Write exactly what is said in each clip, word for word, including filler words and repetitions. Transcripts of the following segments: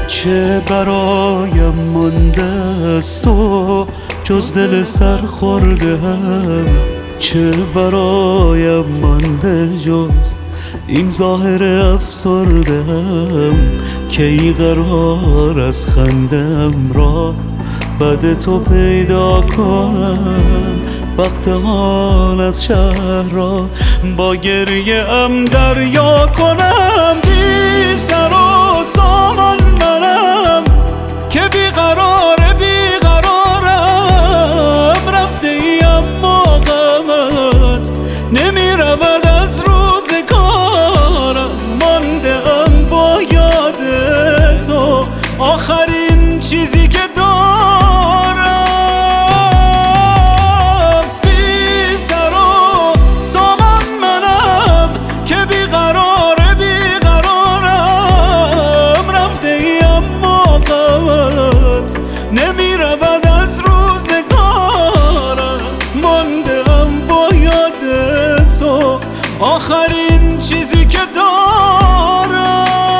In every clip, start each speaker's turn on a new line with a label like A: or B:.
A: چه برایم مانده از تو جز دل سر خورده هم، چه برایم مانده جز این ظاهر افسرده هم، که ای قرار از خندم را بعد تو پیدا کنم، وقت آن از شهر را با گریه ام دریا کنم. بی سر و سامان منم که بیقرار بیقرارم، رفته ای اما غمت نمی رود از روزگارم، مانده ام با یاد تو آخرین چیزی که دارم. بی سر و سامان منم که بیقرار بیقرارم، رفته ای اما غمت نمی رود از روزگارم، مانده ام با یاد تو آخرین چیزی که دارم.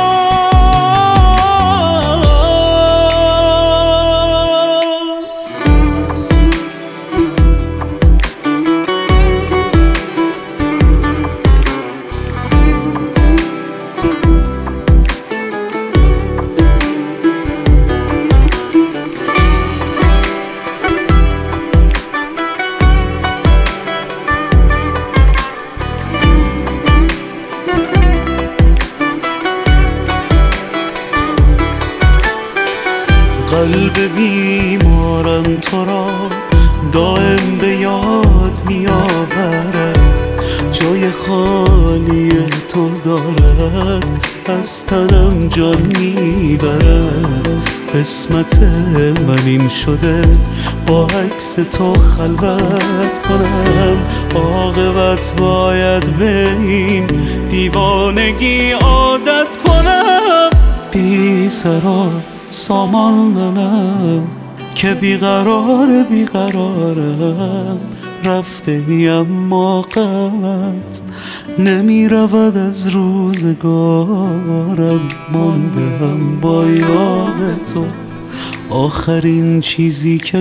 A: قلب بیمارم تو را دائم به یاد می آورد، جای خالی تو دارد از تنم جان می برد. قسمت من این شده با عکس تو خلوت کنم، عاقبت باید به این دیوانگی عادت کنم. بی سر و سامان منم که بیقرار بیقرارم، رفته ای اما غمت نمی رود از روزگارم، مانده هم با یاد تو آخرین چیزی که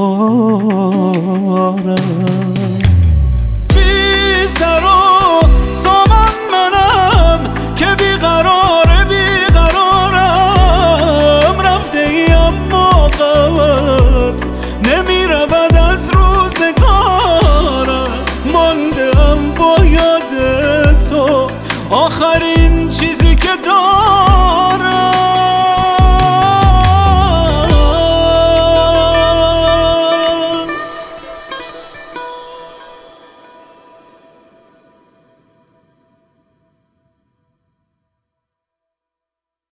A: دارم.
B: بی سر و سامان منم که بیقرار